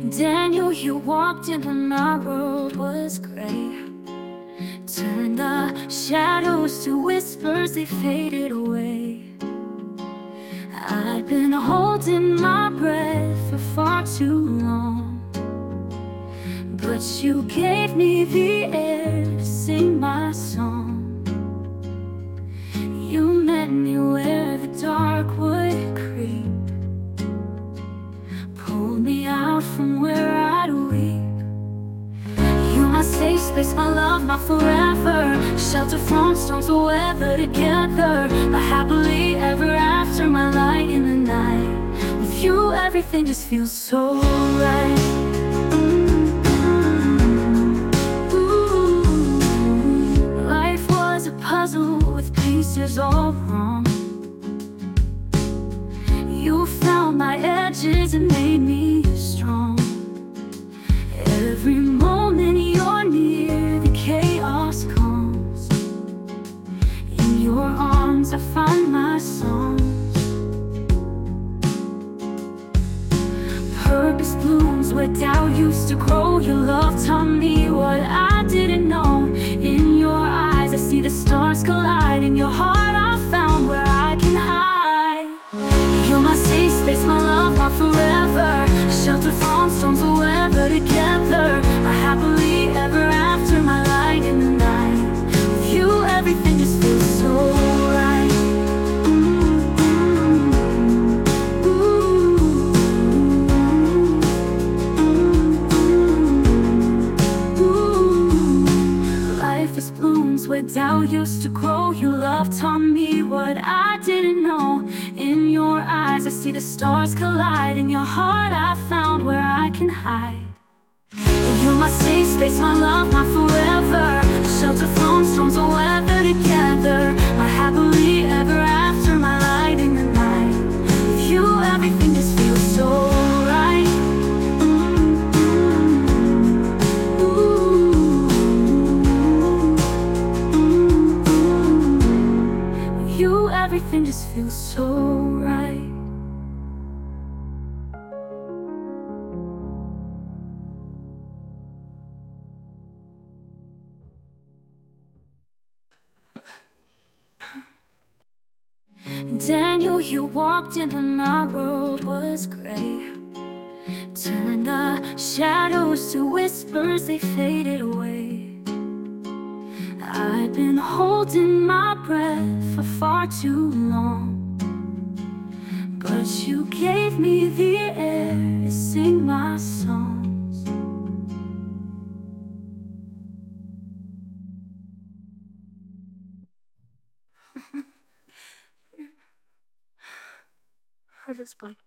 Daniel, you walked in when my world was gray. Turned the shadows to whispers, they faded away. I've been holding my breath for far too long, but you gave me the air to sing my song. You met me where the dark would creep, pulled me out from where I'd weep. You're my safe space, my love, my forever, shelter from storms we'll weather together. A happily ever after, my light in the night. With you everything just feels so right. Life was a puzzle with pieces all wrong. You found my edges and made me strong. Every moment you're near, the chaos calms. In your arms I find my songs. Purpose blooms where doubt used to grow. Your love taught me what I didn't know. In your eyes I see the stars collide. In your heart I found where I can hide. You're my safe space, my love, my forever, shelter from storms we'll weather together. A happily ever after, my light in the night. With you everything just feels so right. Life is blooms where doubt used to grow. Your love taught me what I didn't know. In your eyes I see the stars collide. In your heart I found where I can hide. You're my safe space, my love, my forever, shelter from storms we'll weather together. My happily ever after, my light in the night. With you everything just feels so right. With you everything just feels so right. Daniel, you walked in when my world was gray. Turned the shadows to whispers, they faded away. I've been holding my breath for far too long, but you gave me the air to sing my songs. Hurt his body.